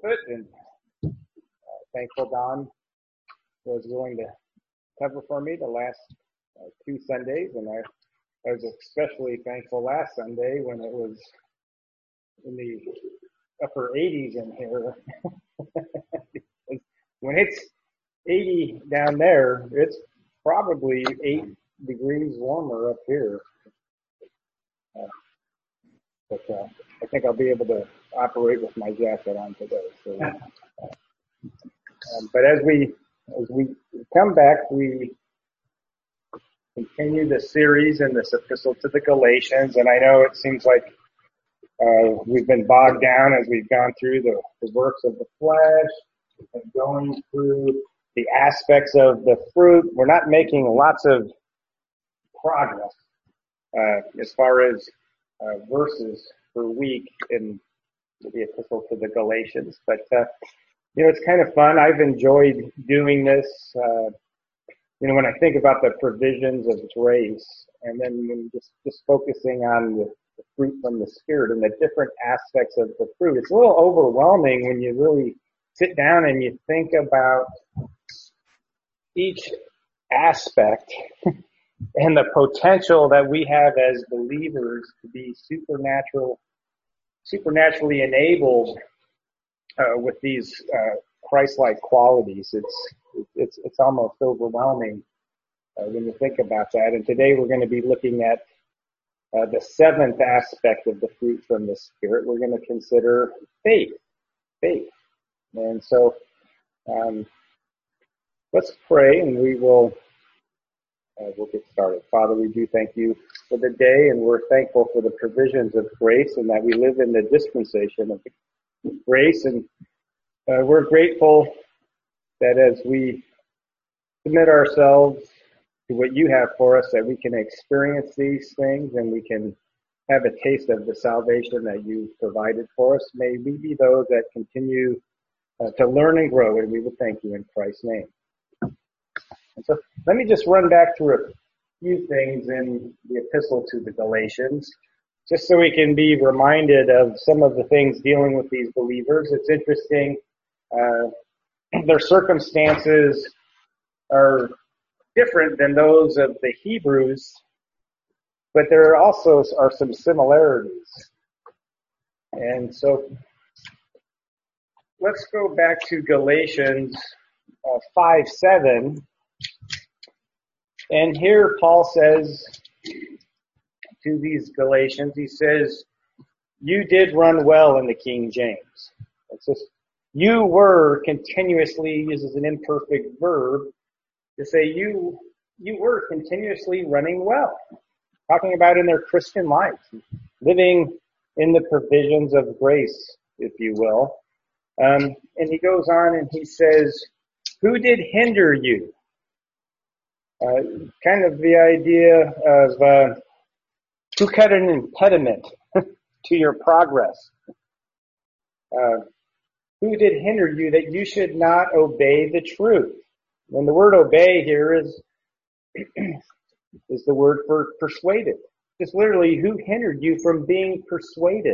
pulpit, and thankful Don was willing to cover for me the last 2 Sundays, and I was especially thankful last Sunday when it was in the upper 80s in here. When it's 80 down there, it's probably 8 degrees warmer up here. But I think I'll be able to operate with my jacket on today. So, but as we come back, we continue the series in this epistle to the Galatians, and I know it seems like we've been bogged down as we've gone through the works of the flesh and going through the aspects of the fruit. We're not making lots of progress as far as verses per week in the epistle to the Galatians, but it's kind of fun. I've enjoyed doing this. When I think about the provisions of grace, and then when just focusing on the fruit from the Spirit and the different aspects of the fruit, it's a little overwhelming when you really sit down and you think about each aspect and the potential that we have as believers to be supernaturally enabled with these Christ-like qualities. It's almost overwhelming when you think about that. And today we're going to be looking at the 7th aspect of the fruit from the Spirit. We're going to consider faith. And so let's pray, and we'll get started. Father, we do thank you for the day, and we're thankful for the provisions of grace and that we live in the dispensation of grace. And we're grateful that as we submit ourselves to what you have for us, that we can experience these things and we can have a taste of the salvation that you've provided for us. May we be those that continue to learn and grow, and we will thank you in Christ's name. And so let me just run back through a few things in the epistle to the Galatians, just so we can be reminded of some of the things dealing with these believers. It's interesting. Their circumstances are different than those of the Hebrews, but there also are some similarities. And so let's go back to Galatians 5:7. And here Paul says to these Galatians, he says, you did run well in the King James. It says, you were continuously, uses an imperfect verb to say you were continuously running well. Talking about in their Christian life, living in the provisions of grace, if you will. And he goes on and he says, who did hinder you? Kind of the idea of who cut an impediment to your progress? Who did hinder you that you should not obey the truth? And the word obey here is the word for persuaded. Just literally, who hindered you from being persuaded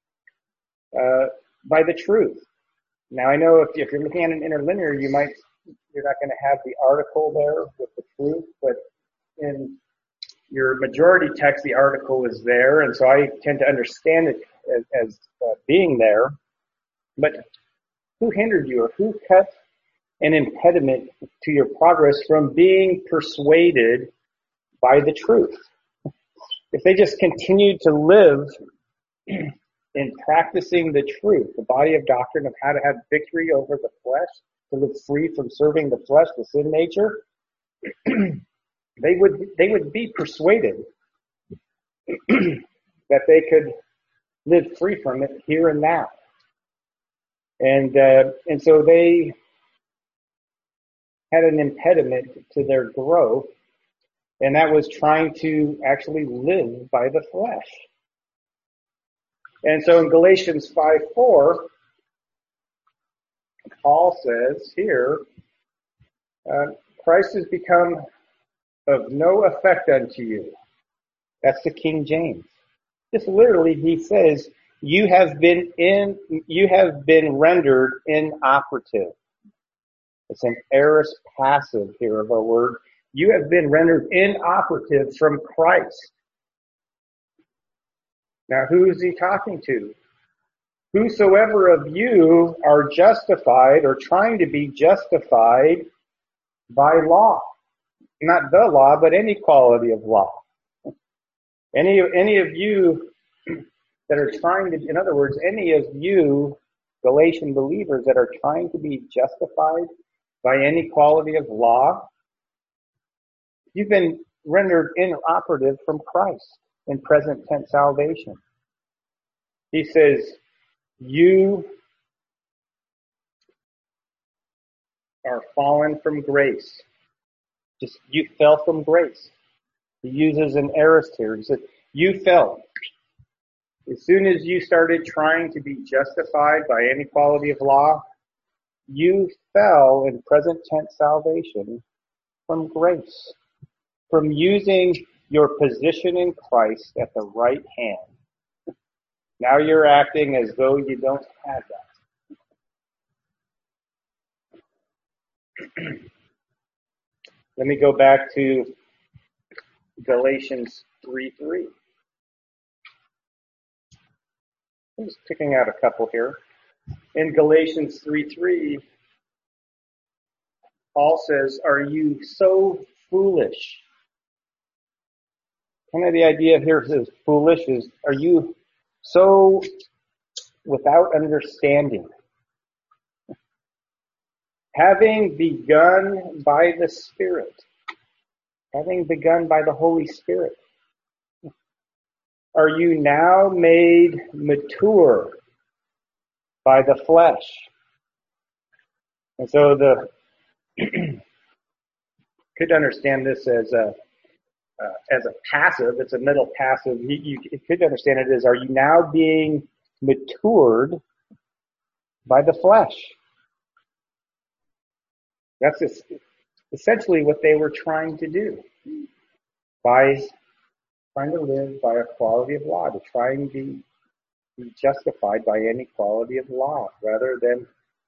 by the truth? Now, I know if you're looking at an interlinear, you're not going to have the article there with the truth, but in your majority text, the article is there, and so I tend to understand it as being there. But who hindered you, or who cut an impediment to your progress from being persuaded by the truth? If they just continued to live in practicing the truth, the body of doctrine of how to have victory over the flesh, to live free from serving the flesh, the sin nature, they would be persuaded that they could live free from it here and now. And so they had an impediment to their growth, and that was trying to actually live by the flesh. And so in Galatians 5:4, Paul says here, Christ has become of no effect unto you. That's the King James. Just literally, he says, You have been rendered inoperative. It's an aorist passive here of our word. You have been rendered inoperative from Christ. Now, who is he talking to? Whosoever of you are justified or trying to be justified by law. Not the law, but any quality of law. Any of you that are trying to, in other words, any of you Galatian believers that are trying to be justified by any quality of law, you've been rendered inoperative from Christ in present tense salvation. He says, you are fallen from grace. Just, you fell from grace. He uses an aorist here. He said, you fell. As soon as you started trying to be justified by any quality of law, you fell in present tense salvation from grace, from using your position in Christ at the right hand. Now you're acting as though you don't have that. Let me go back to Galatians 3:3. I'm just picking out a couple here. In Galatians 3:3, Paul says, are you so foolish? Kind of the idea here is foolish is, are you so without understanding? Having begun by the Spirit, having begun by the Holy Spirit, are you now made mature by the flesh? And so could understand this as a passive. It's a middle passive. You could understand it as, are you now being matured by the flesh? That's essentially what they were trying to do by trying to live by a quality of law, to try and be justified by any quality of law rather than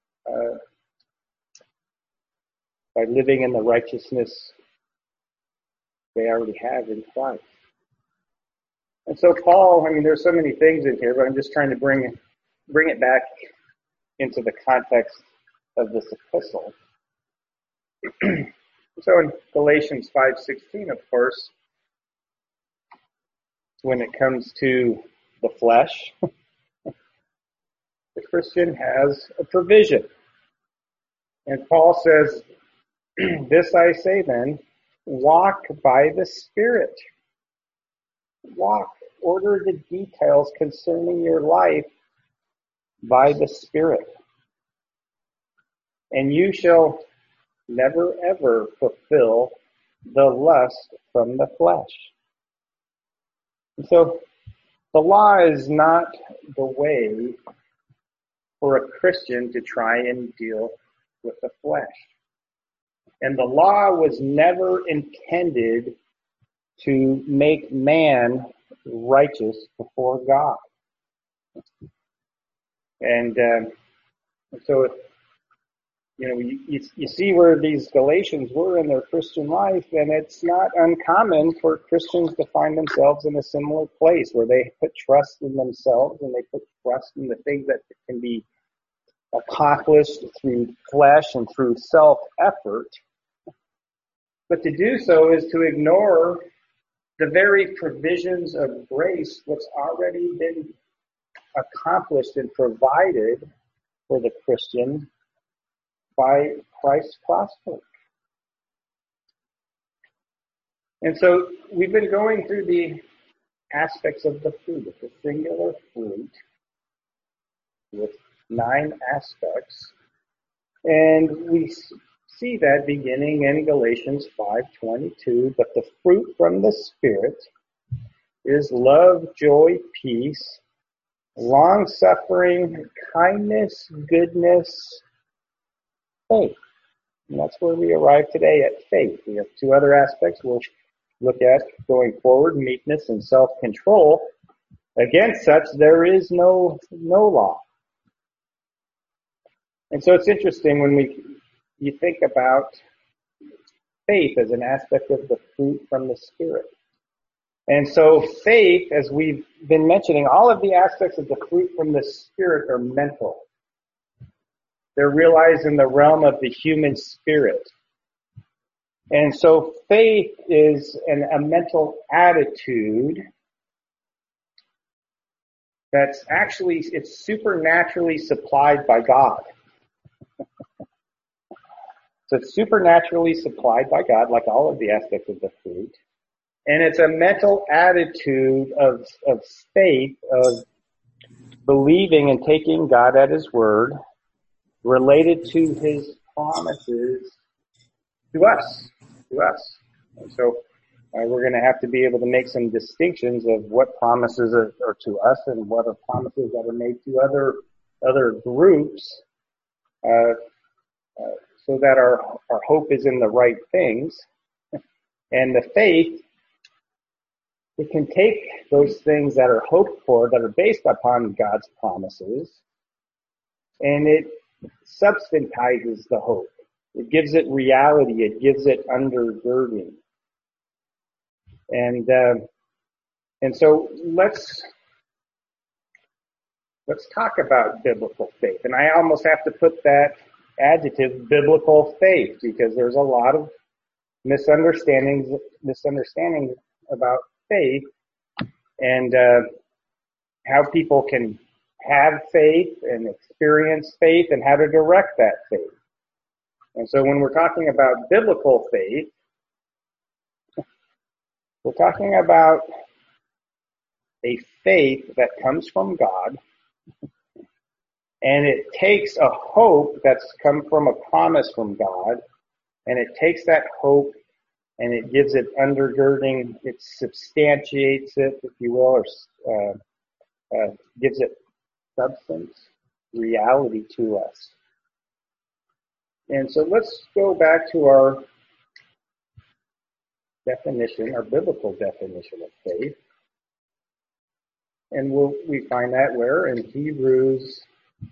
by living in the righteousness they already have in Christ. And so Paul, there's so many things in here, but I'm just trying to bring it back into the context of this epistle. So in Galatians 5:16, of course, when it comes to the flesh, the Christian has a provision. And Paul says, this I say then, walk by the Spirit. Walk, order the details concerning your life by the Spirit. And you shall never ever fulfill the lust from the flesh. And so the law is not the way for a Christian to try and deal with the flesh. And the law was never intended to make man righteous before God. And so, you see where these Galatians were in their Christian life, and it's not uncommon for Christians to find themselves in a similar place where they put trust in themselves and they put trust in the things that can be accomplished through flesh and through self-effort. But to do so is to ignore the very provisions of grace that's already been accomplished and provided for the Christian by Christ's cross work. And so we've been going through the aspects of the fruit. It's a singular fruit with 9 aspects. And we see that beginning in Galatians 5:22. But the fruit from the Spirit is love, joy, peace, long-suffering, kindness, goodness, faith. And that's where we arrive today at faith. We have 2 other aspects we'll look at going forward, meekness and self-control. Against such there is no law. And so it's interesting when you think about faith as an aspect of the fruit from the Spirit. And so faith, as we've been mentioning, all of the aspects of the fruit from the Spirit are mental. They're realized in the realm of the human spirit. And so faith is a mental attitude that's actually, it's supernaturally supplied by God. So it's supernaturally supplied by God, like all of the aspects of the fruit. And it's a mental attitude of faith, of believing and taking God at His word, related to His promises to us. And so we're going to have to be able to make some distinctions of what promises are to us and what are promises that are made to other groups, so that our hope is in the right things. And the faith, it can take those things that are hoped for, that are based upon God's promises, and it substantizes the hope. It gives it reality. It gives it undergirding. And so let's talk about biblical faith. And I almost have to put that adjective, biblical faith, because there's a lot of misunderstandings about faith and how people can have faith and experience faith and how to direct that faith. And so when we're talking about biblical faith, we're talking about a faith that comes from God, and it takes a hope that's come from a promise from God, and it takes that hope and it gives it undergirding, it substantiates it, if you will, or gives it substance, reality to us. And so let's go back to our definition, our biblical definition of faith. And we find that where? In Hebrews.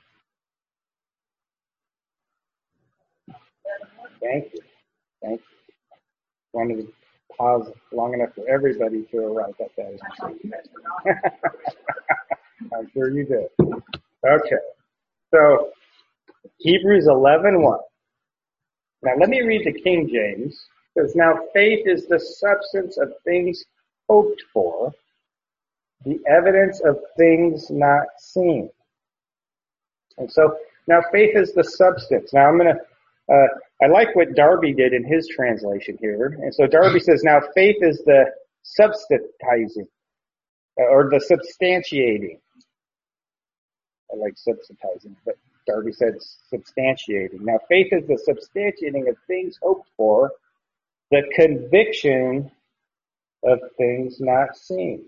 Thank you. Wanted to pause long enough for everybody to arrive at that. I'm sure you did. Okay. So, Hebrews 11:1. Now let me read the King James. It says, now faith is the substance of things hoped for, the evidence of things not seen. And so now faith is the substance. Now I like what Darby did in his translation here. And so Darby says, now faith is the substantiating, or the substantiating. I like substantiating, but Darby said substantiating. Now faith is the substantiating of things hoped for, the conviction of things not seen.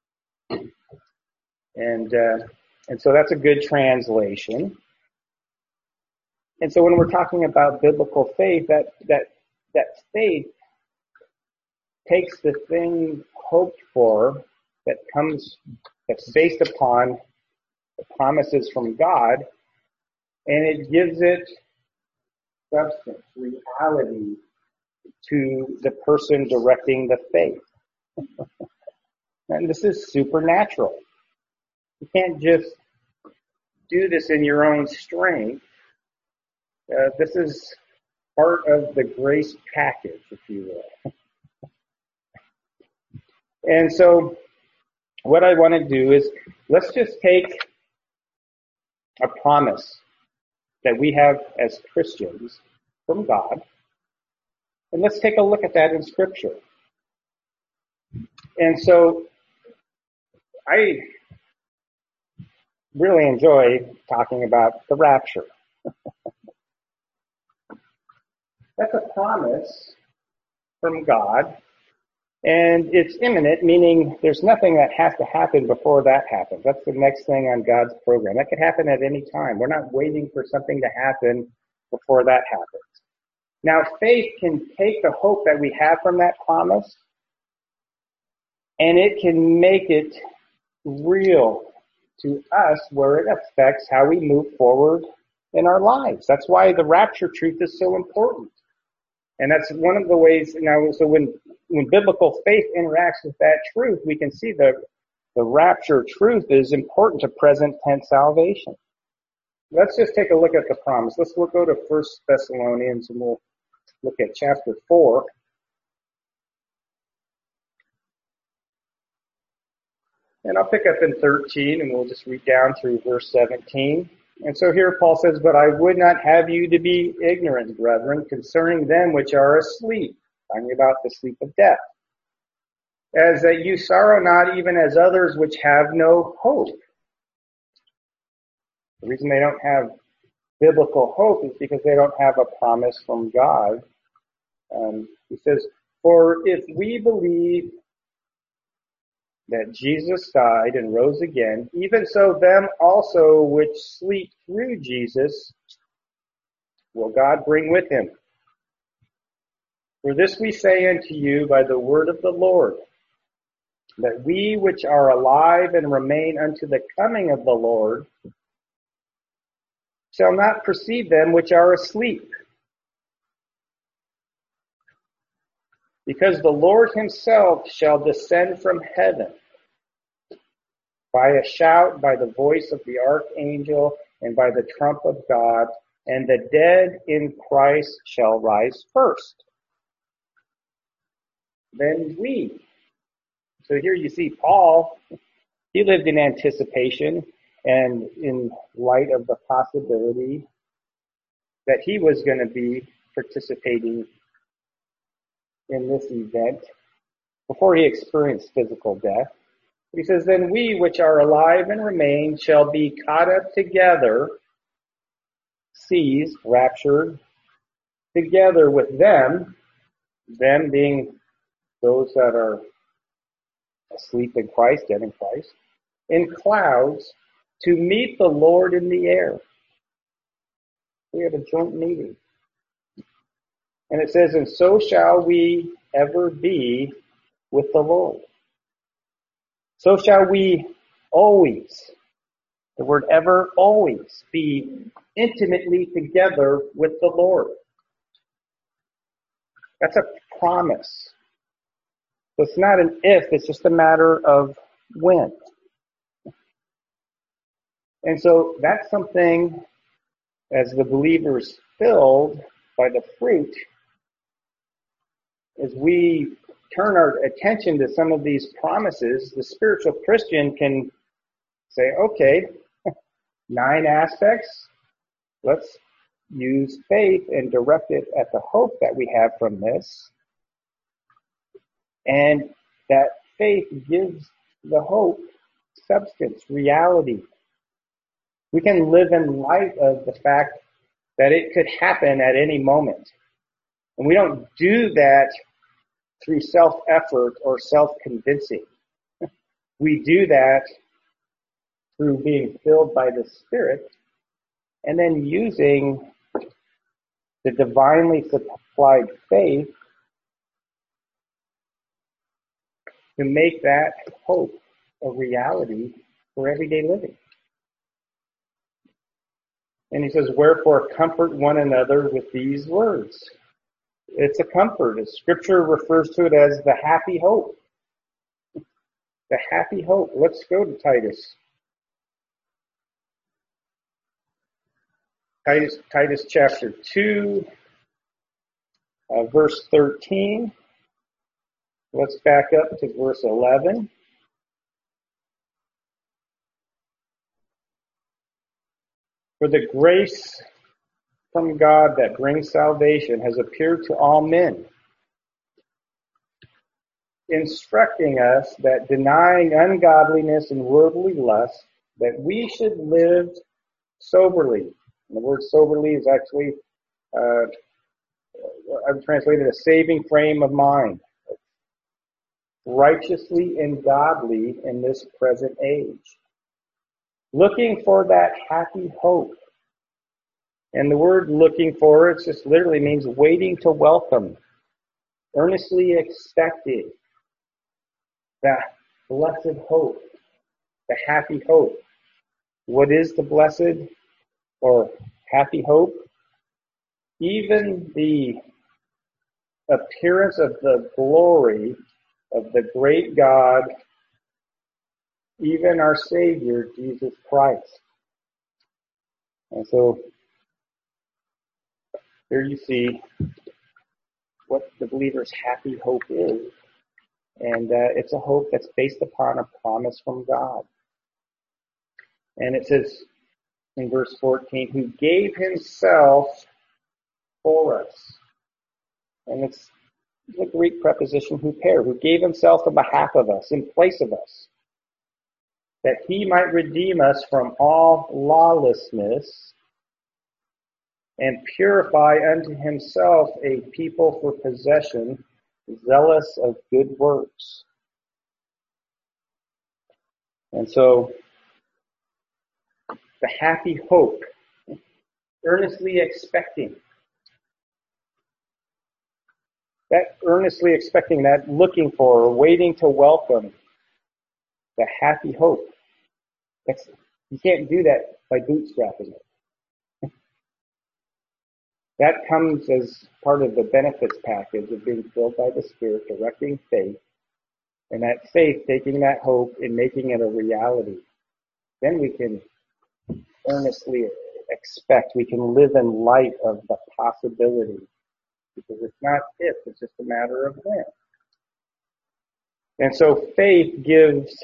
And so that's a good translation. And so when we're talking about biblical faith, that faith takes the thing hoped for that's based upon the promises from God, and it gives it substance, reality to the person directing the faith. And this is supernatural. You can't just do this in your own strength. This is part of the grace package, if you will. And so what I want to do is let's just take a promise that we have as Christians from God, and let's take a look at that in Scripture. And so I really enjoy talking about the rapture. That's a promise from God, and it's imminent, meaning there's nothing that has to happen before that happens. That's the next thing on God's program. That could happen at any time. We're not waiting for something to happen before that happens. Now, faith can take the hope that we have from that promise, and it can make it real to us where it affects how we move forward in our lives. That's why the rapture truth is so important. And that's one of the ways now, so when biblical faith interacts with that truth, we can see the rapture truth is important to present tense salvation. Let's just take a look at the promise. We'll go to 1 Thessalonians and we'll look at chapter 4. And I'll pick up in 13 and we'll just read down through verse 17. And so here Paul says, "But I would not have you to be ignorant, brethren, concerning them which are asleep," talking about the sleep of death, "as that you sorrow not even as others which have no hope." The reason they don't have biblical hope is because they don't have a promise from God. He says, "For if we believe that Jesus died and rose again, even so them also which sleep through Jesus will God bring with him. For this we say unto you by the word of the Lord, that we which are alive and remain unto the coming of the Lord shall not precede them which are asleep. Because the Lord himself shall descend from heaven by a shout, by the voice of the archangel, and by the trump of God, and the dead in Christ shall rise first. Then we." So here you see Paul, he lived in anticipation and in light of the possibility that he was going to be participating in this event before he experienced physical death. He says, "Then we which are alive and remain shall be caught up together," seized, raptured, "together with them," them being those that are asleep in Christ, dead in Christ, "in clouds to meet the Lord in the air." We have a joint meeting. And it says, "And so shall we ever be with the Lord." So shall we always, the word ever, always, be intimately together with the Lord. That's a promise. So it's not an if, it's just a matter of when. And so that's something, as the believers filled by the fruit, as we turn our attention to some of these promises, the spiritual Christian can say, okay, 9 aspects, let's use faith and direct it at the hope that we have from this. And that faith gives the hope substance, reality. We can live in light of the fact that it could happen at any moment. And we don't do that through self-effort or self-convincing. We do that through being filled by the Spirit and then using the divinely supplied faith to make that hope a reality for everyday living. And he says, "Wherefore comfort one another with these words." It's a comfort. Scripture refers to it as the happy hope. The happy hope. Let's go to Titus. Titus chapter 2, verse 13. Let's back up to verse 11. "For the grace from God that brings salvation has appeared to all men, instructing us that denying ungodliness and worldly lust, that we should live soberly." And the word soberly is actually, I've translated a saving frame of mind. "Righteously and godly in this present age, looking for that happy hope." And the word "looking for," it just literally means waiting to welcome, earnestly expecting that blessed hope the happy hope. What is the blessed or happy hope? Even the appearance of the glory of the great God, even our Savior, Jesus Christ. And so here you see what the believer's happy hope is. And it's a hope that's based upon a promise from God. And it says in verse 14, who gave himself for us. And it's the Greek preposition huper, who gave himself on behalf of us, in place of us, that he might redeem us from all lawlessness and purify unto himself a people for possession, zealous of good works. And so, the happy hope, earnestly expecting, that looking for, or waiting to welcome, the happy hope. You can't do that by bootstrapping it. That comes as part of the benefits package of being filled by the Spirit, directing faith, and that faith taking that hope and making it a reality. Then we can earnestly expect, we can live in light of the possibility, because it's not if, it's just a matter of when. And so faith gives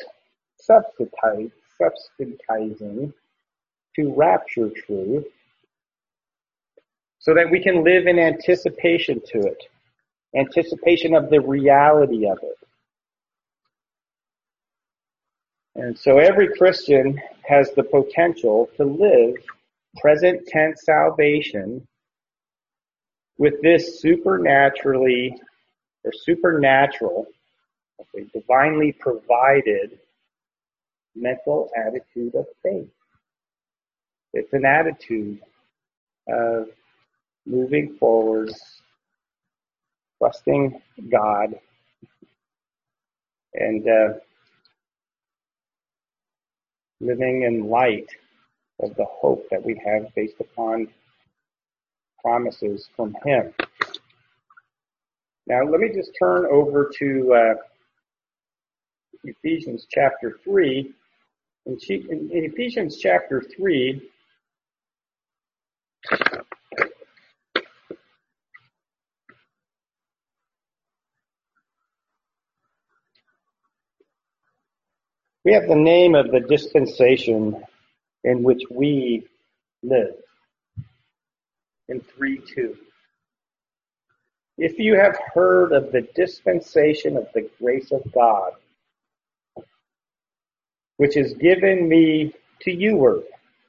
subsidizing to rapture truth, so that we can live in anticipation to it, anticipation of the reality of it. And so every Christian has the potential to live present tense salvation with this supernatural, divinely provided mental attitude of faith. It's an attitude of moving forward, trusting God, and living in light of the hope that we have based upon promises from Him. Now, let me just turn over to Ephesians chapter 3. In Ephesians chapter 3, we have the name of the dispensation in which we live in 3:2. If you have heard of the dispensation of the grace of God, which is given me to youward.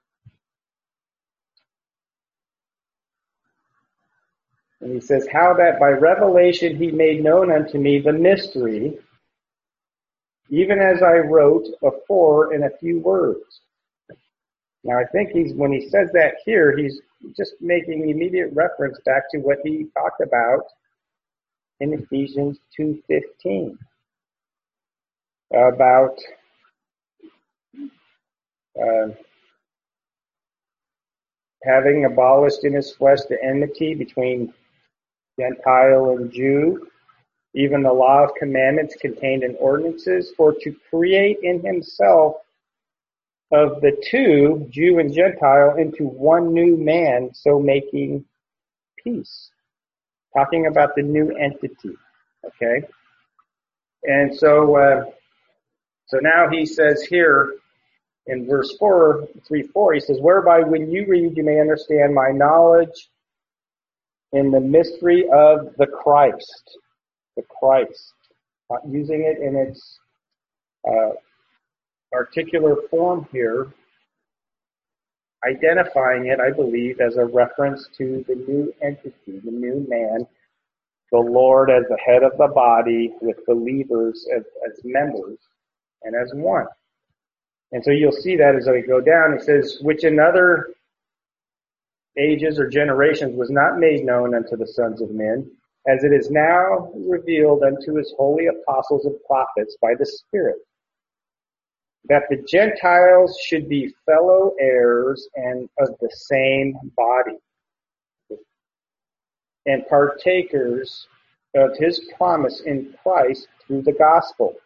And he says, how that by revelation he made known unto me the mystery, even as I wrote afore in a few words. Now I think when he says that here, he's just making immediate reference back to what he talked about in Ephesians 2:15 about having abolished in his flesh the enmity between Gentile and Jew, even the law of commandments contained in ordinances, for to create in himself of the two, Jew and Gentile, into one new man, so making peace. Talking about the new entity, okay? And so now he says here in verse 3:4, he says, whereby when you read, you may understand my knowledge in the mystery of the Christ. The Christ. Not using it in its particular form here, identifying it, I believe, as a reference to the new entity, the new man, the Lord as the head of the body, with believers as members and as one. And so you'll see that as we go down, it says, which in other ages or generations was not made known unto the sons of men, as it is now revealed unto his holy apostles and prophets by the Spirit. that the Gentiles should be fellow heirs and of the same body, and partakers of his promise in Christ through the gospel.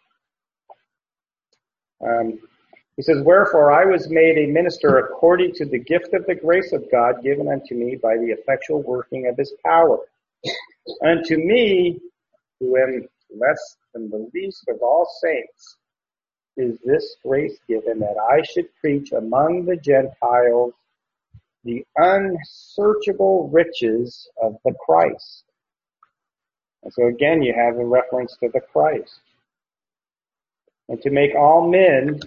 He says, wherefore I was made a minister according to the gift of the grace of God given unto me by the effectual working of his power. Unto me, who am less than the least of all saints, is this grace given, that I should preach among the Gentiles the unsearchable riches of the Christ. And so again, you have a reference to the Christ. And to make all men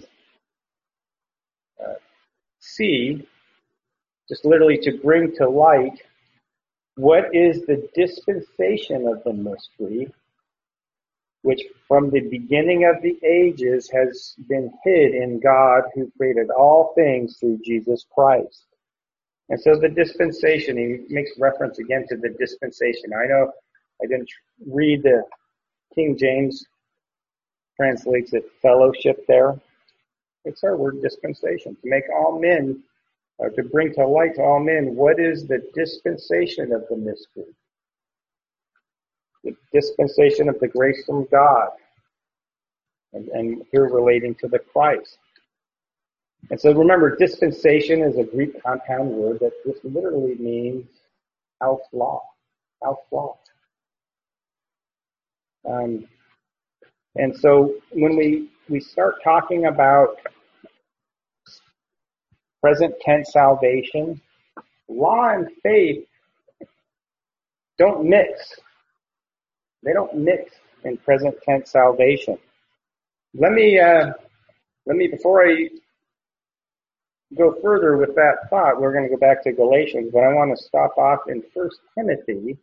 see, just literally to bring to light, what is the dispensation of the mystery, which from the beginning of the ages has been hid in God, who created all things through Jesus Christ. And so the dispensation, he makes reference again to the dispensation. I know I didn't read the King James translates it fellowship there. It's our word dispensation, to make all men, to bring to light to all men, what is the dispensation of the mystery? The dispensation of the grace from God. And here relating to the Christ. And so remember, dispensation is a Greek compound word that just literally means house law. House law. And so when we start talking about present tense salvation, law and faith don't mix. They don't mix in present tense salvation. Let me before I go further with that thought, we're going to go back to Galatians, but I want to stop off in 1 Timothy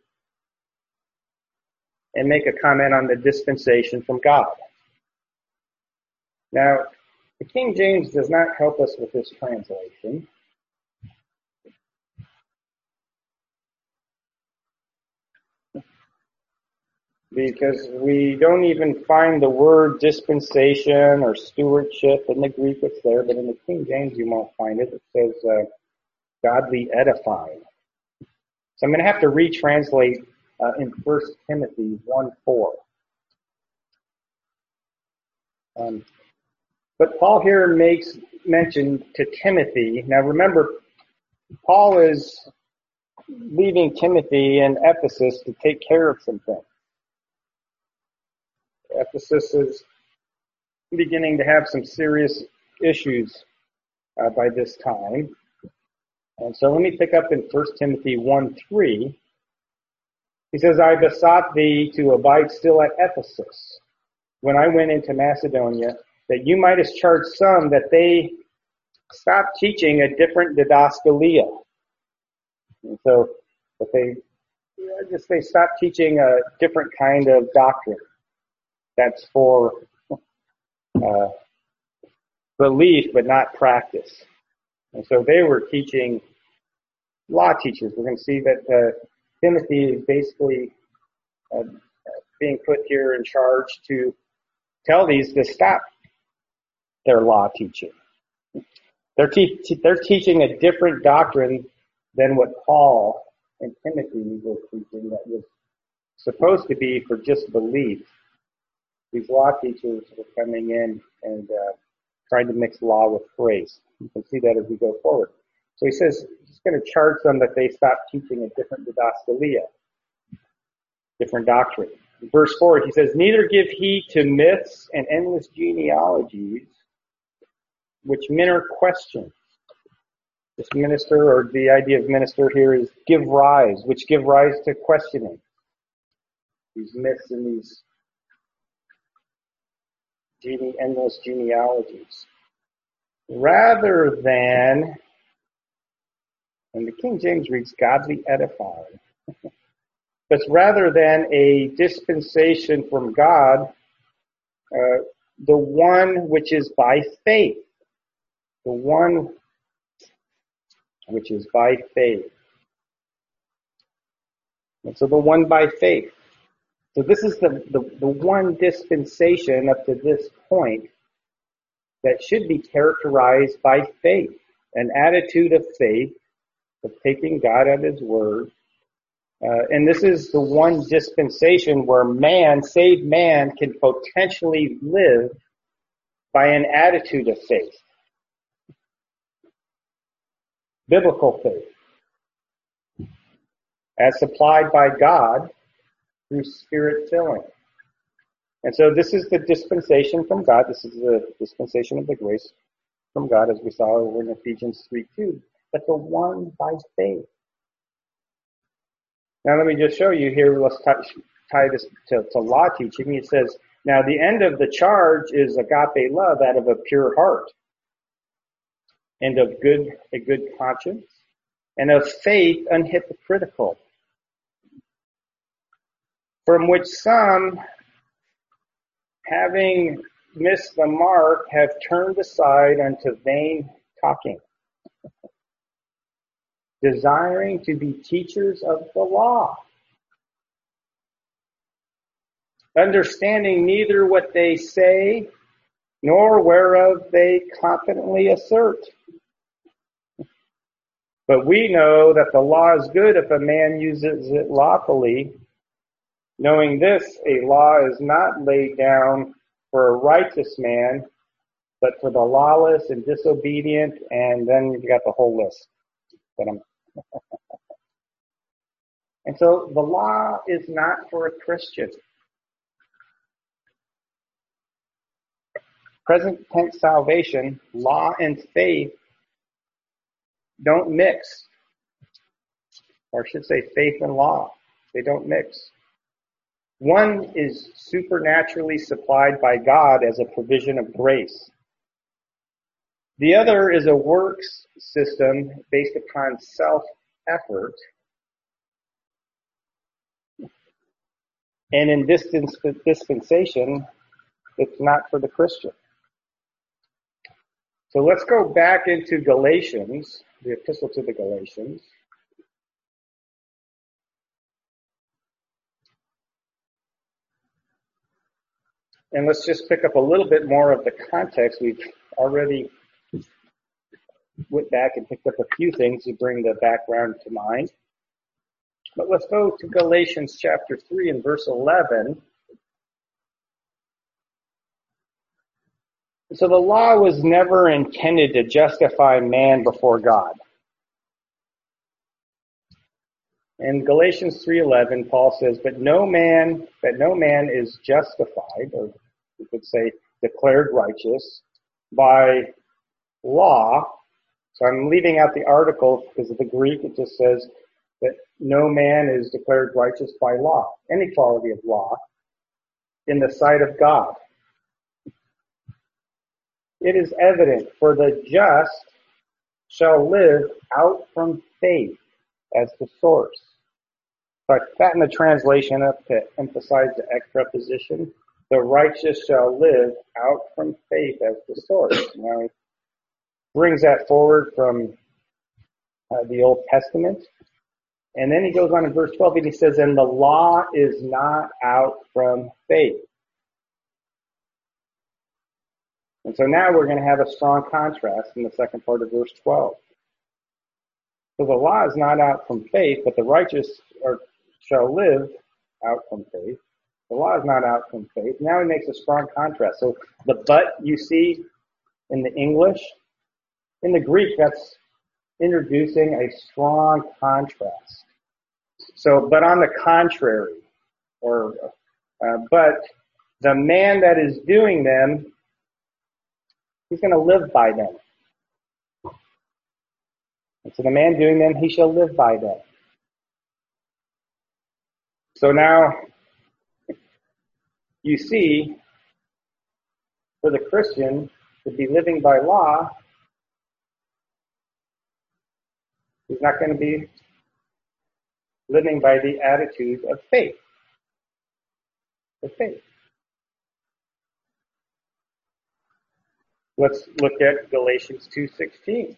and make a comment on the dispensation from God. Now, the King James does not help us with this translation. Because we don't even find the word dispensation or stewardship. In the Greek it's there, but in the King James you won't find it. It says godly edifying. So I'm going to have to retranslate in 1 Timothy 1:4. But Paul here makes mention to Timothy. Now remember, Paul is leaving Timothy in Ephesus to take care of some things. Ephesus is beginning to have some serious issues by this time. And so let me pick up in 1 Timothy 1:3. He says, I besought thee to abide still at Ephesus when I went into Macedonia, that you mightest charge some that they stop teaching a different didaskalia. And so that they stop teaching a different kind of doctrine. That's for belief, but not practice. And so they were teaching law teachers. We're going to see that Timothy is basically being put here in charge to tell these to stop their law teaching. They're teaching a different doctrine than what Paul and Timothy were teaching that was supposed to be for just belief. These law teachers were coming in and trying to mix law with grace. You can see that as we go forward. So he says he's going to charge them that they stop teaching a different didaskalia, different doctrine. In verse 4, he says, neither give heed to myths and endless genealogies, which men are questioned. This minister, or the idea of minister here, is which give rise to questioning. These myths and these endless genealogies. Rather than, and the King James reads godly edifying, but rather than a dispensation from God, the one which is by faith. The one which is by faith. And so the one by faith. So this is the one dispensation up to this point that should be characterized by faith, an attitude of faith, of taking God at his word. And this is the one dispensation where saved man, can potentially live by an attitude of faith. Biblical faith, as supplied by God through Spirit filling. And so this is the dispensation from God. This is the dispensation of the grace from God, as we saw over in Ephesians 3:2. But the one by faith. Now let me just show you here. Let's tie this to law teaching. It says, now the end of the charge is agape love out of a pure heart, and of a good conscience, and of faith unhypocritical, from which some, having missed the mark, have turned aside unto vain talking, desiring to be teachers of the law, understanding neither what they say, nor whereof they confidently assert. But we know that the law is good if a man uses it lawfully. Knowing this, a law is not laid down for a righteous man, but for the lawless and disobedient, and then you've got the whole list. And so the law is not for a Christian. Present tense salvation, law and faith don't mix. Or I should say faith and law. They don't mix. One is supernaturally supplied by God as a provision of grace. The other is a works system based upon self-effort. And in this dispensation, it's not for the Christian. So let's go back into Galatians, the epistle to the Galatians. And let's just pick up a little bit more of the context. We've already went back and picked up a few things to bring the background to mind. But let's go to Galatians chapter 3 and verse 11. So the law was never intended to justify man before God. In Galatians 3:11, Paul says, "But no man is justified," or you could say declared righteous, by law. So I'm leaving out the article because of the Greek. It just says that no man is declared righteous by law, any quality of law, in the sight of God. It is evident, for the just shall live out from faith as the source. So I put that in the translation up to emphasize the X preposition. The righteous shall live out from faith as the source. Now he brings that forward from the Old Testament. And then he goes on in verse 12 and he says, and the law is not out from faith. And so now we're going to have a strong contrast in the second part of verse 12. So the law is not out from faith, but the righteous shall live out from faith. The law is not out from faith. Now he makes a strong contrast. So the but you see in the English, in the Greek, that's introducing a strong contrast. So, but on the contrary, but the man that is doing them, he's going to live by them. And so the man doing them, he shall live by them. So now, you see, for the Christian to be living by law, he's not going to be living by the attitude of faith. Of faith. Let's look at Galatians 2:16.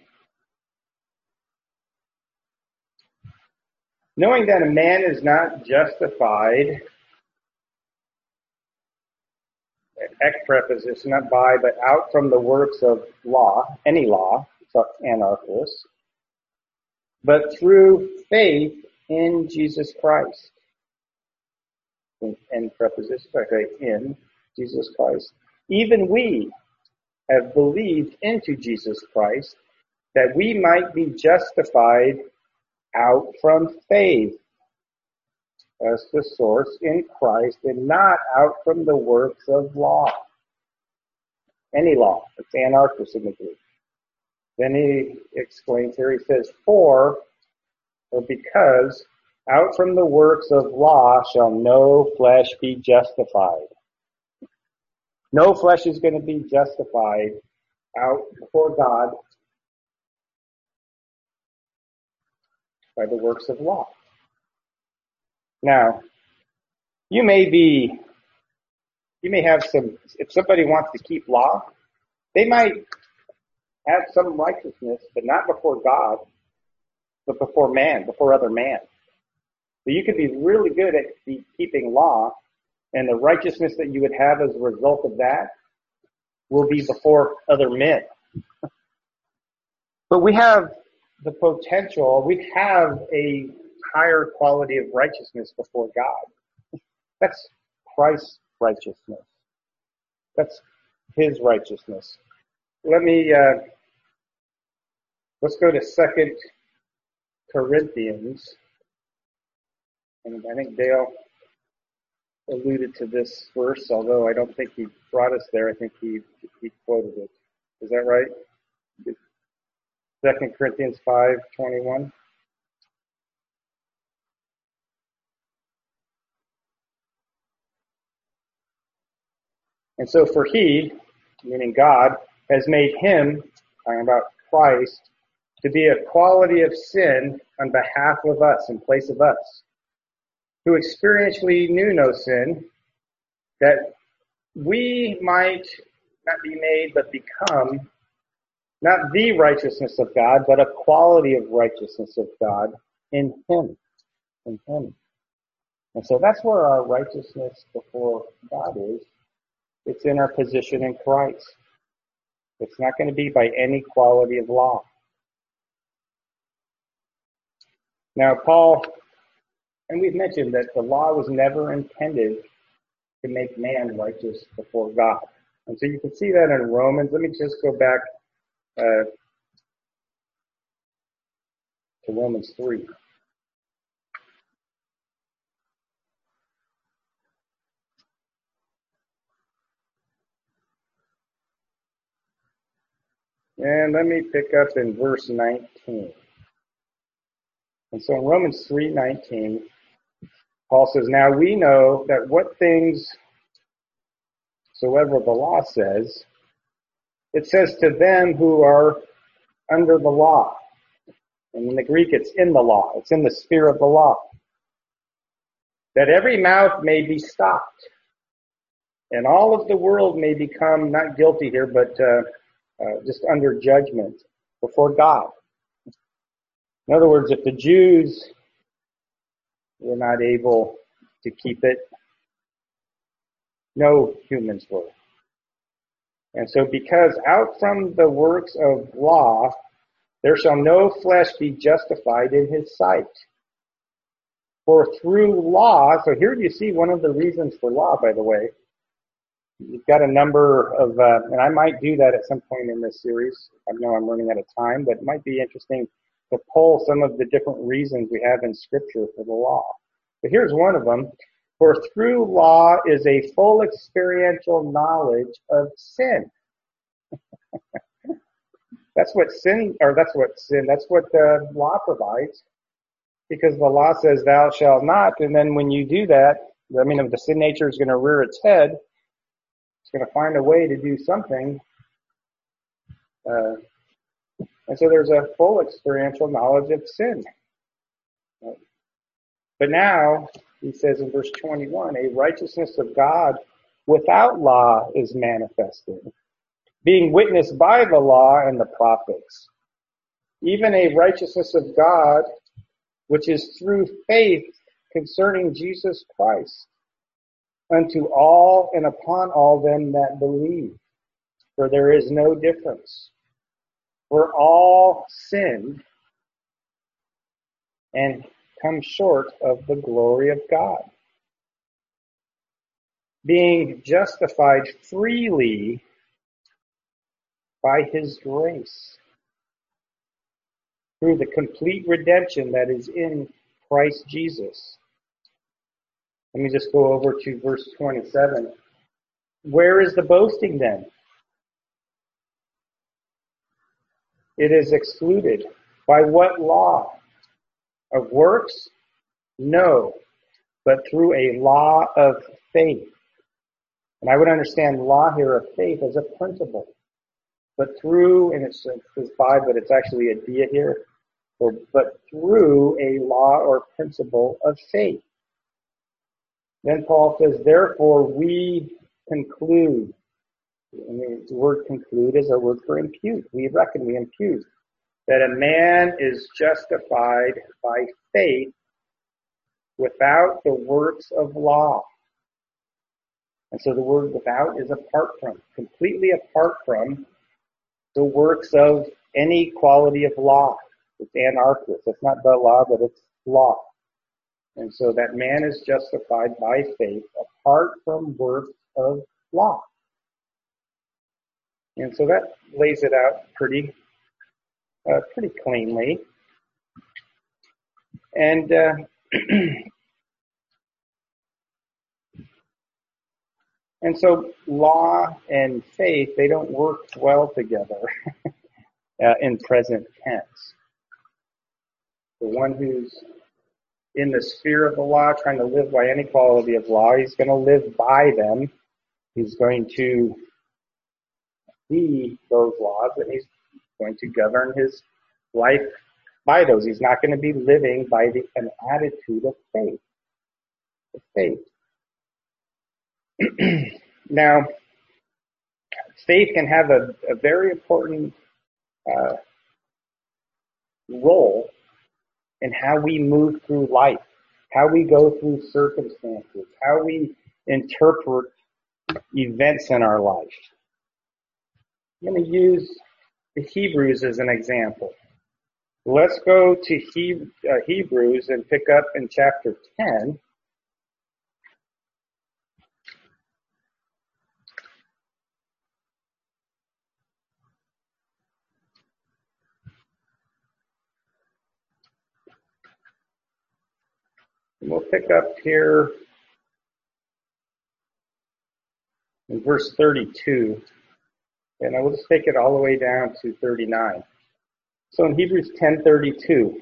Knowing that a man is not justified ek preposition, not by, but out from the works of law, any law, it's anarchos, but through faith in Jesus Christ. In preposition, okay, in Jesus Christ. Even we have believed into Jesus Christ, that we might be justified out from faith as the source in Christ, and not out from the works of law. Any law. It's anarchos in the Greek. Then he explains here, he says, for, or because, out from the works of law shall no flesh be justified. No flesh is going to be justified out before God by the works of law. Now, you may have some, if somebody wants to keep law, they might have some righteousness, but not before God, but before man, before other man. So you could be really good at keeping law, and the righteousness that you would have as a result of that will be before other men. But we have the potential, we have a higher quality of righteousness before God. That's Christ's righteousness. That's his righteousness. Let's go to 2 Corinthians. And I think Dale alluded to this verse, although I don't think he brought us there. I think he quoted it. Is that right? 2 Corinthians 5:21. And so for he, meaning God, has made him, talking about Christ, to be a quality of sin on behalf of us, in place of us, who experientially knew no sin, that we might not be made, but become not the righteousness of God, but a quality of righteousness of God in him. In him. And so that's where our righteousness before God is. It's in our position in Christ. It's not going to be by any quality of law. Now, Paul, and we've mentioned that the law was never intended to make man righteous before God. And so you can see that in Romans. Let me just go back to Romans 3. And let me pick up in verse 19. And so in Romans 3:19, Paul says, now we know that what things soever the law says, it says to them who are under the law. And in the Greek, it's in the law. It's in the sphere of the law. That every mouth may be stopped. And all of the world may become, not guilty here, but just under judgment before God. In other words, if the Jews were not able to keep it, no humans were. And so because out from the works of law, there shall no flesh be justified in his sight. For through law, so here you see one of the reasons for law, by the way. You've got a number of, and I might do that at some point in this series. I know I'm running out of time, but it might be interesting to pull some of the different reasons we have in Scripture for the law. But here's one of them. For through law is a full experiential knowledge of sin. That's what the law provides. Because the law says thou shalt not, and then when you do that, if the sin nature is going to rear its head, it's going to find a way to do something. And so there's a full experiential knowledge of sin. But now, he says in verse 21, a righteousness of God without law is manifested, being witnessed by the law and the prophets. Even a righteousness of God, which is through faith concerning Jesus Christ, unto all and upon all them that believe. For there is no difference. For all sinned and come short of the glory of God, being justified freely by his grace, through the complete redemption that is in Christ Jesus. Let me just go over to verse 27. Where is the boasting then? It is excluded. By what law? Of works? No, but through a law of faith. And I would understand law here of faith as a principle. But through, and it says by, but it's actually a dia here, but through a law or principle of faith. Then Paul says, therefore we conclude. I mean, the word conclude is a word for impute. We reckon, we impute that a man is justified by faith without the works of law. And so the word without is apart from, completely apart from the works of any quality of law. It's anarchist. It's not the law, but it's law. And so that man is justified by faith apart from works of law. And so that lays it out pretty cleanly. And and so law and faith, they don't work well together in present tense. The one who's in the sphere of the law, trying to live by any quality of law, he's going to live by them. He's going to be those laws, and he's going to govern his life by those. He's not going to be living by an attitude of faith. Now, faith can have a very important role in how we move through life, how we go through circumstances, how we interpret events in our life. I'm going to use the Hebrews as an example. Let's go to Hebrews and pick up in chapter 10. And we'll pick up here in verse 32. And I will just take it all the way down to 39. So in Hebrews 10:32.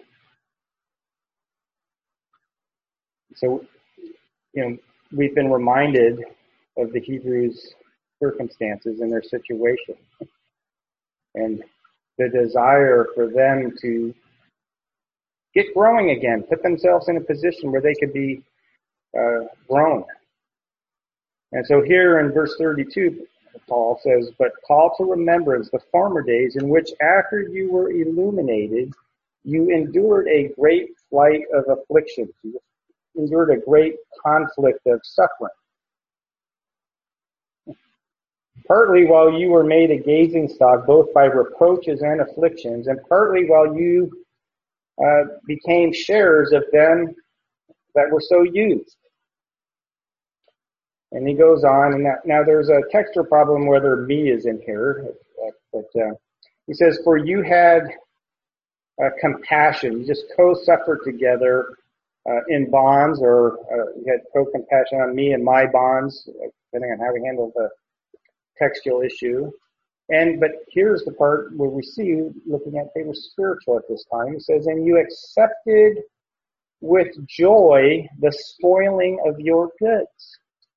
So, we've been reminded of the Hebrews' circumstances and their situation. And the desire for them to get growing again, put themselves in a position where they could be grown. And so here in verse 32, Paul says, but call to remembrance the former days in which after you were illuminated, you endured a great flight of afflictions. You endured a great conflict of suffering. Partly while you were made a gazing stock, both by reproaches and afflictions, and partly while you became sharers of them that were so used. And he goes on, and now there's a textual problem whether me is in here, but he says, for you had compassion. You just co-suffered together in bonds, or you had co-compassion on me and my bonds, depending on how we handle the textual issue. But here's the part where we see, looking at they were spiritual at this time. It says, and you accepted with joy the spoiling of your goods.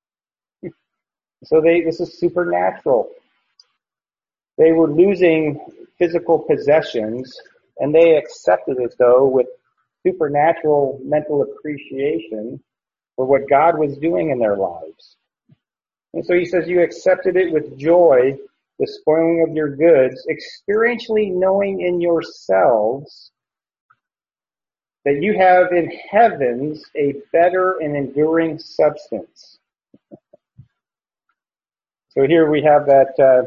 So this is supernatural. They were losing physical possessions, and they accepted it, though, with supernatural mental appreciation for what God was doing in their lives. And so he says, you accepted it with joy, the spoiling of your goods, experientially knowing in yourselves that you have in heavens a better and enduring substance. So here we have that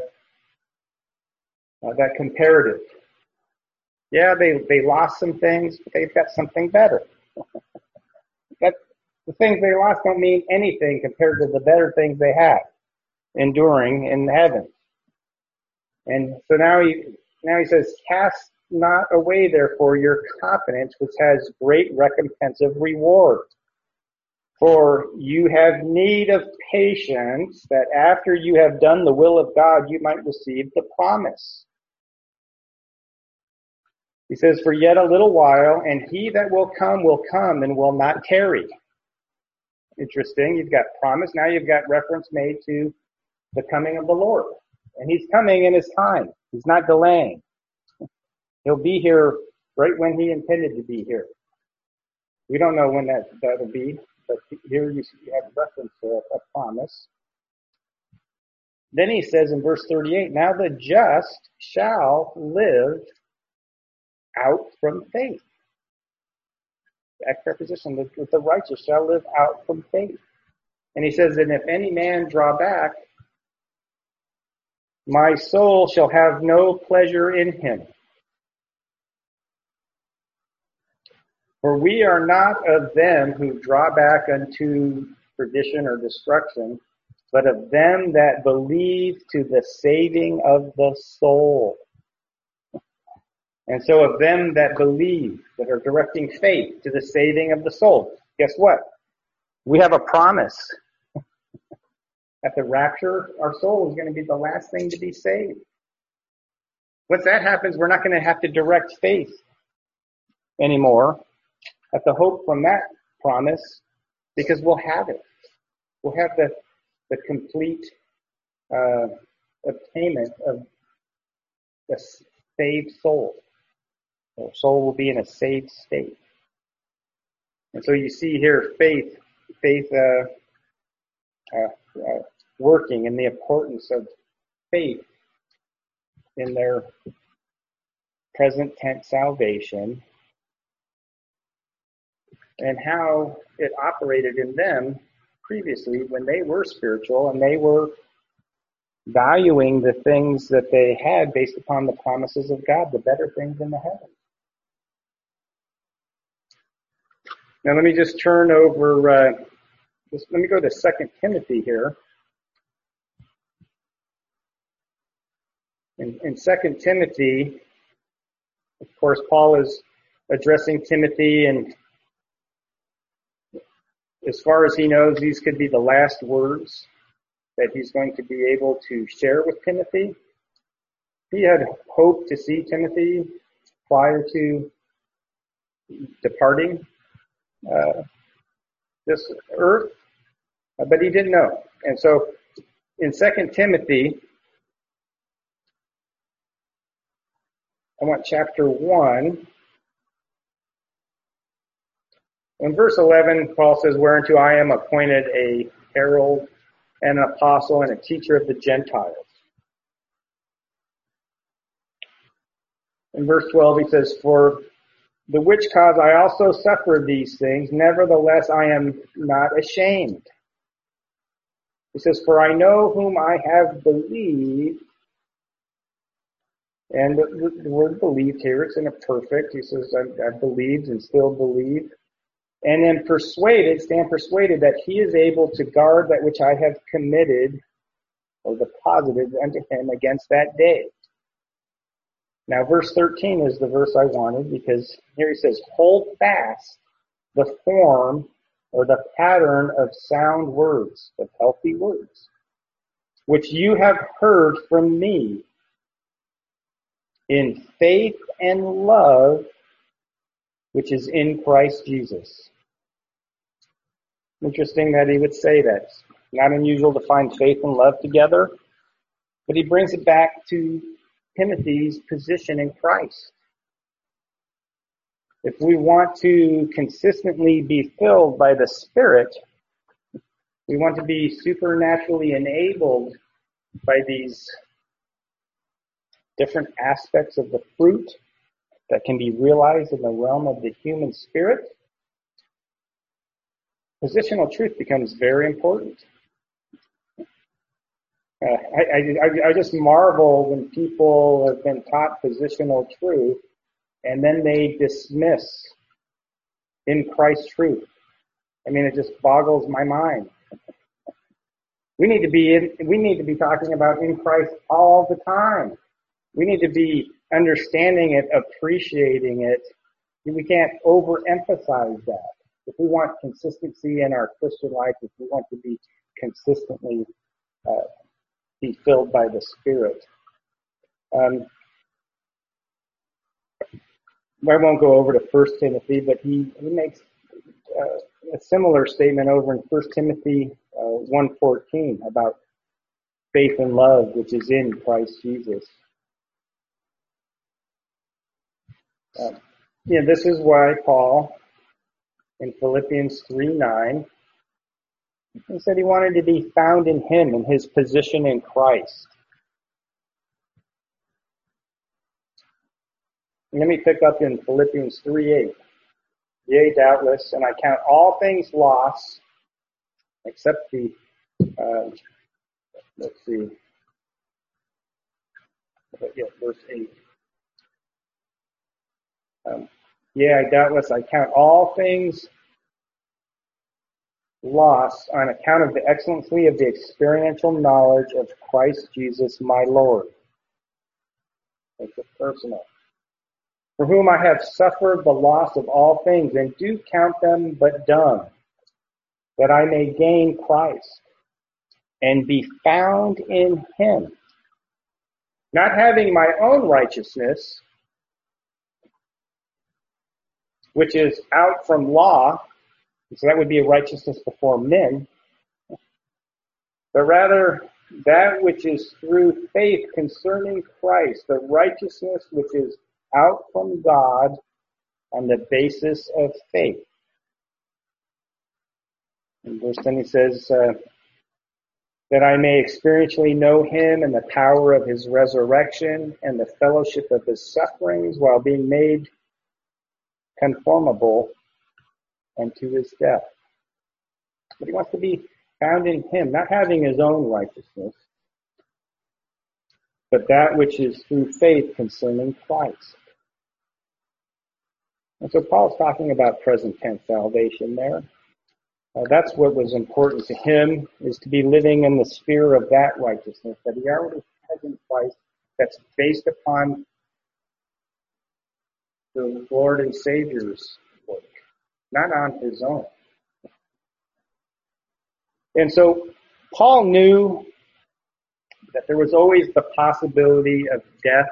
comparative. Yeah, they lost some things, but they've got something better. That the things they lost don't mean anything compared to the better things they have, enduring in heaven. And so now he says, cast not away therefore your confidence, which has great recompense of reward. For you have need of patience, that after you have done the will of God, you might receive the promise. He says, for yet a little while, and he that will come and will not tarry. Interesting. You've got promise. Now you've got reference made to the coming of the Lord. And he's coming in his time. He's not delaying. He'll be here right when he intended to be here. We don't know when that'll be, but here you have reference to a promise. Then he says in verse 38, now the just shall live out from faith. The preposition, the righteous shall live out from faith. And he says, and if any man draw back, my soul shall have no pleasure in him. For we are not of them who draw back unto perdition or destruction, but of them that believe to the saving of the soul. And so of them that believe, that are directing faith to the saving of the soul. Guess what? We have a promise. At the rapture, our soul is going to be the last thing to be saved. Once that happens, we're not going to have to direct faith anymore at the hope from that promise, because we'll have it. We'll have the complete obtainment of the saved soul. Our soul will be in a saved state. And so you see here faith working, and the importance of faith in their present tense salvation, and how it operated in them previously when they were spiritual and they were valuing the things that they had based upon the promises of God, the better things in the heavens. Now let me just turn over, let me go to 2 Timothy here. In 2 Timothy, of course, Paul is addressing Timothy, and as far as he knows, these could be the last words that he's going to be able to share with Timothy. He had hoped to see Timothy prior to departing this earth, but he didn't know. And so in 2 Timothy, I want chapter 1. In verse 11, Paul says, whereunto I am appointed a herald and an apostle and a teacher of the Gentiles. In verse 12, he says, for the which cause I also suffer these things, nevertheless I am not ashamed. He says, for I know whom I have believed. And the word believed here, it's in a perfect. He says, I've believed and still believe. And am persuaded, stand persuaded, that he is able to guard that which I have committed or deposited unto him against that day. Now, verse 13 is the verse I wanted, because here he says, hold fast the form or the pattern of sound words, of healthy words, which you have heard from me in faith and love, which is in Christ Jesus. Interesting that he would say that. Not unusual to find faith and love together, but he brings it back to Timothy's position in Christ. If we want to consistently be filled by the Spirit, we want to be supernaturally enabled by these different aspects of the fruit that can be realized in the realm of the human spirit, positional truth becomes very important. I just marvel when people have been taught positional truth and then they dismiss in Christ truth. I mean, it just boggles my mind. We need to be talking about in Christ all the time. We need to be understanding it, appreciating it. We can't overemphasize that. If we want consistency in our Christian life, if we want to be consistently be filled by the Spirit. I won't go over to 1 Timothy, but he makes a similar statement over in 1 Timothy 1:14 about faith and love, which is in Christ Jesus. This is why Paul, in Philippians 3:9, he said he wanted to be found in him, in his position in Christ. And let me pick up in Philippians 3:8. Yea, doubtless, and I count all things loss, except the, verse 8. Doubtless, I count all things loss on account of the excellency of the experiential knowledge of Christ Jesus my Lord. Make it personal. For whom I have suffered the loss of all things, and do count them but dung, that I may gain Christ, and be found in him, not having my own righteousness, which is out from law, so that would be a righteousness before men, but rather that which is through faith concerning Christ, the righteousness which is out from God on the basis of faith. In verse 10 he says, that I may experientially know him and the power of his resurrection and the fellowship of his sufferings, while being made conformable unto his death. But he wants to be found in him, not having his own righteousness, but that which is through faith concerning Christ. And so Paul's talking about present tense salvation there. That's what was important to him, is to be living in the sphere of that righteousness that he already has in Christ, that's based upon the Lord and Savior's work, not on his own. And so Paul knew that there was always the possibility of death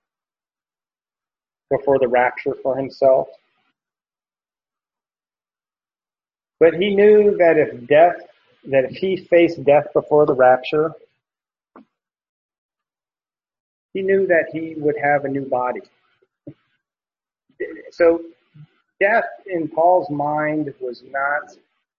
before the rapture for himself. But he knew that if he faced death before the rapture, he knew that he would have a new body. So death in Paul's mind was not,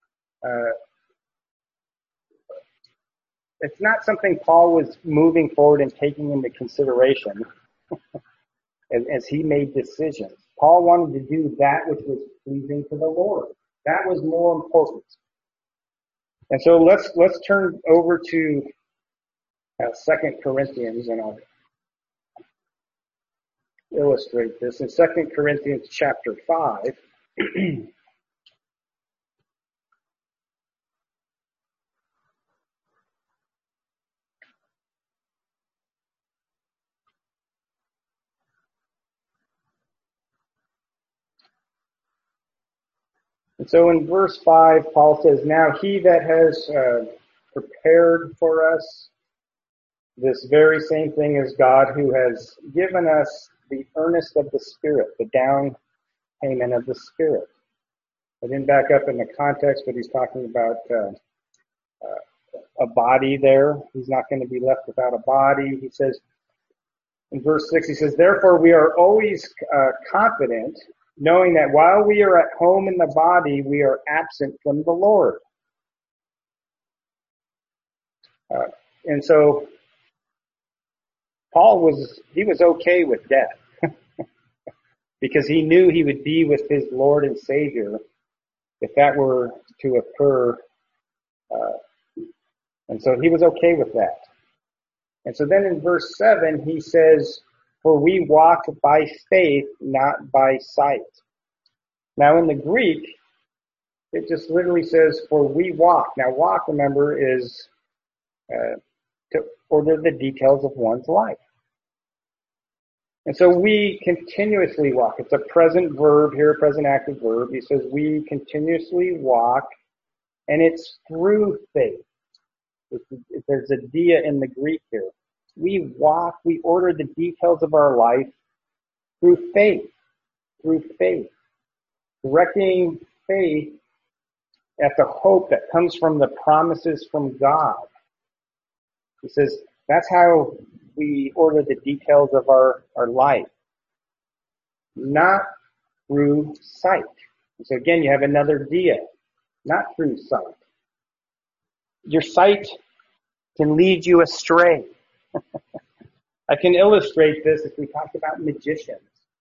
it's not something Paul was moving forward and taking into consideration as he made decisions. Paul wanted to do that which was pleasing to the Lord. That was more important. And so let's turn over to 2 Corinthians, and I'll illustrate this. In 2 Corinthians chapter 5, and so in verse 5, Paul says, now he that has prepared for us this very same thing is God, who has given us the earnest of the Spirit, the down payment of the Spirit. I didn't back up in the context, but he's talking about a body there. He's not going to be left without a body. He says, in verse 6, he says, therefore we are always confident, knowing that while we are at home in the body, we are absent from the Lord. And so Paul was okay with death because he knew he would be with his Lord and Savior if that were to occur. And so he was okay with that. And so then in verse 7, he says, for we walk by faith, not by sight. Now in the Greek, it just literally says, for we walk. Now walk, remember, is to order the details of one's life. And so we continuously walk. It's a present verb here, a present active verb. He says we continuously walk, and it's through faith. There's a dia in the Greek here. We walk, we order the details of our life through faith, directing faith at the hope that comes from the promises from God. He says that's how we order the details of our life, not through sight. So again, you have another dia, not through sight. Your sight can lead you astray. I can illustrate this if we talk about magicians.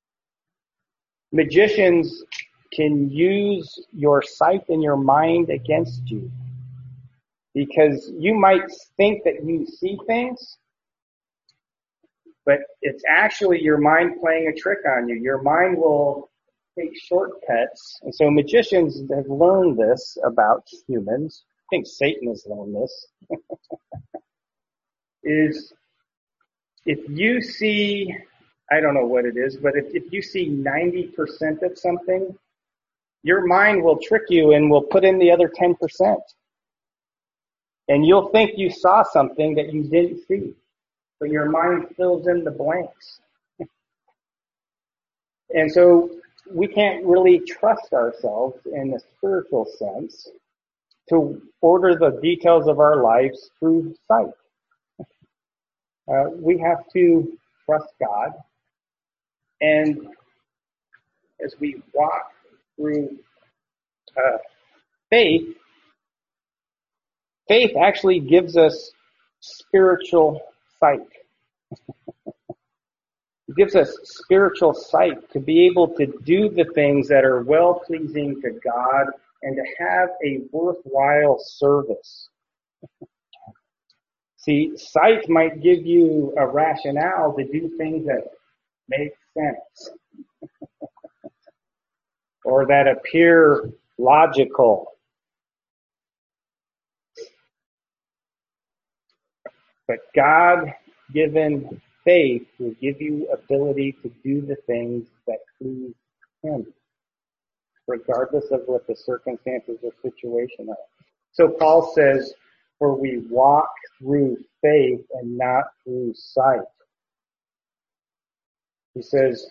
Magicians can use your sight and your mind against you because you might think that you see things, but it's actually your mind playing a trick on you. Your mind will take shortcuts. And so magicians have learned this about humans. I think Satan has learned this. Is if you see, I don't know what it is, but if you see 90% of something, your mind will trick you and will put in the other 10%. And you'll think you saw something that you didn't see, but your mind fills in the blanks. And so we can't really trust ourselves in the spiritual sense to order the details of our lives through sight. We have to trust God, and as we walk through faith actually gives us spiritual sight. It gives us spiritual sight to be able to do the things that are well-pleasing to God and to have a worthwhile service. See, sight might give you a rationale to do things that make sense or that appear logical. But God-given faith will give you ability to do the things that please Him, regardless of what the circumstances or situation are. So Paul says, for we walk through faith and not through sight. He says,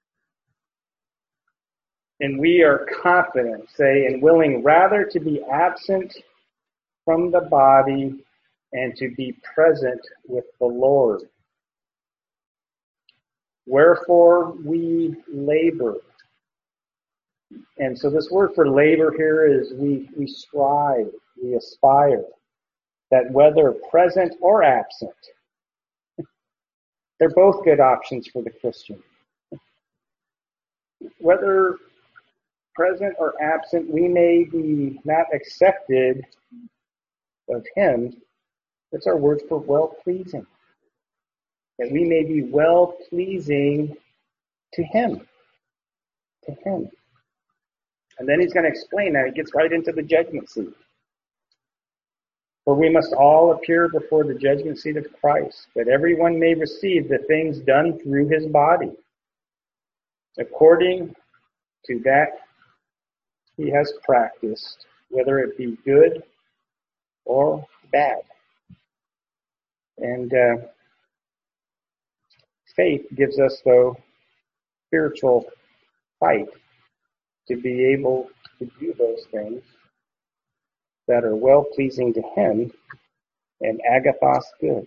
and we are confident, say, and willing rather to be absent from the body and to be present with the Lord. Wherefore we labor. And so this word for labor here is we strive, we aspire, that whether present or absent, they're both good options for the Christian. Whether present or absent, we may be not accepted of Him. That's our word for well-pleasing. That we may be well-pleasing to Him. To Him. And then he's going to explain that. He gets right into the judgment seat. For we must all appear before the judgment seat of Christ, that everyone may receive the things done through his body, according to that he has practiced, whether it be good or bad. And faith gives us, though, spiritual fight to be able to do those things that are well-pleasing to Him and agathos good.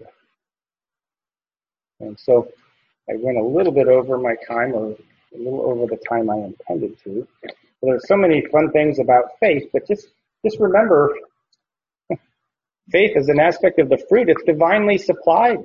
And so I went a little bit over my time, or a little over the time I intended to. There's so many fun things about faith, but just remember, faith is an aspect of the fruit. It's divinely supplied.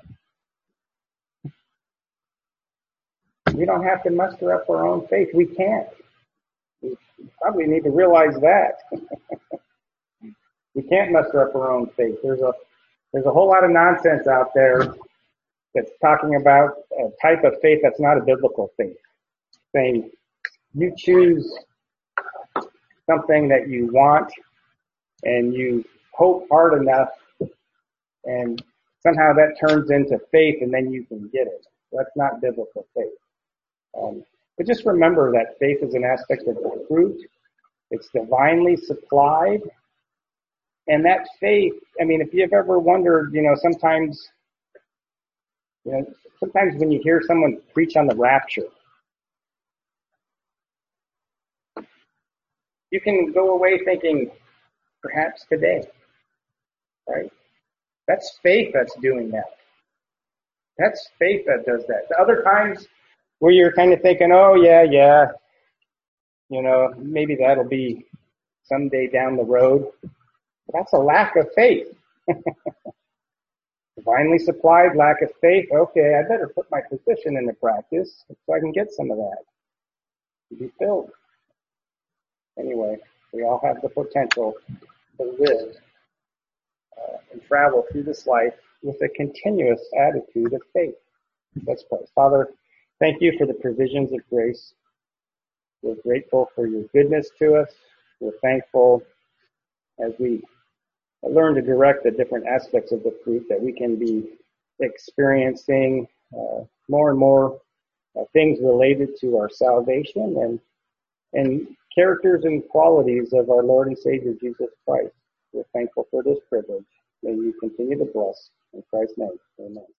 We don't have to muster up our own faith. We can't. We probably need to realize that. We can't muster up our own faith. There's a There's a whole lot of nonsense out there that's talking about a type of faith that's not a biblical faith, saying you choose something that you want and you hope hard enough and somehow that turns into faith and then you can get it. That's not biblical faith. But just remember that faith is an aspect of the fruit. It's divinely supplied. And that faith, I mean, if you've ever wondered, sometimes when you hear someone preach on the rapture, you can go away thinking, perhaps today, right? That's faith that's doing that. That's faith that does that. The other times where you're kind of thinking, oh, yeah, maybe that'll be someday down the road. That's a lack of faith. Divinely supplied, lack of faith. Okay, I better put my position into practice so I can get some of that. Be filled. Anyway, we all have the potential to live and travel through this life with a continuous attitude of faith. Let's pray. Father, thank you for the provisions of grace. We're grateful for your goodness to us. We're thankful as we learn to direct the different aspects of the fruit that we can be experiencing more and more things related to our salvation and characters and qualities of our Lord and Savior Jesus Christ. We're thankful for this privilege. May you continue to bless. In Christ's name, amen.